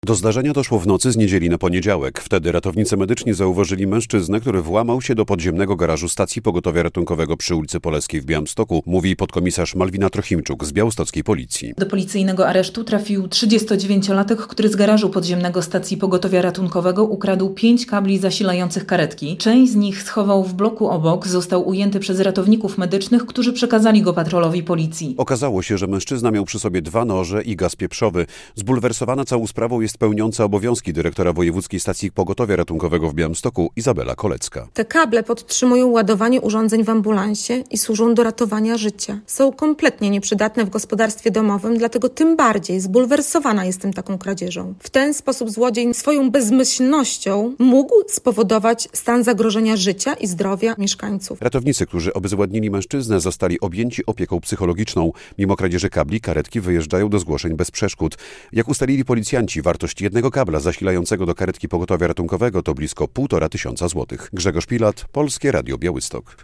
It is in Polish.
Do zdarzenia doszło w nocy z niedzieli na poniedziałek. Wtedy ratownicy medyczni zauważyli mężczyznę, który włamał się do podziemnego garażu stacji pogotowia ratunkowego przy ulicy Poleskiej w Białymstoku, mówi podkomisarz Malwina Trochimczuk z białostockiej policji. Do policyjnego aresztu trafił 39-latek, który z garażu podziemnego stacji pogotowia ratunkowego ukradł 5 kabli zasilających karetki. Część z nich schował w bloku obok, został ujęty przez ratowników medycznych, którzy przekazali go patrolowi policji. Okazało się, że mężczyzna miał przy sobie 2 noże i gaz pieprzowy. Zbulwersowana całą sprawą jest pełniąca obowiązki dyrektora Wojewódzkiej Stacji Pogotowia Ratunkowego w Białymstoku Izabela Kolecka. Te kable podtrzymują ładowanie urządzeń w ambulansie i służą do ratowania życia. Są kompletnie nieprzydatne w gospodarstwie domowym, dlatego tym bardziej zbulwersowana jestem taką kradzieżą. W ten sposób złodziej swoją bezmyślnością mógł spowodować stan zagrożenia życia i zdrowia mieszkańców. Ratownicy, którzy obezwładnili mężczyznę, zostali objęci opieką psychologiczną. Mimo kradzieży kabli, karetki wyjeżdżają do zgłoszeń bez przeszkód. Jak ustalili policjanci, wartość jednego kabla zasilającego do karetki pogotowia ratunkowego to blisko 1500 złotych. Grzegorz Pilat, Polskie Radio Białystok.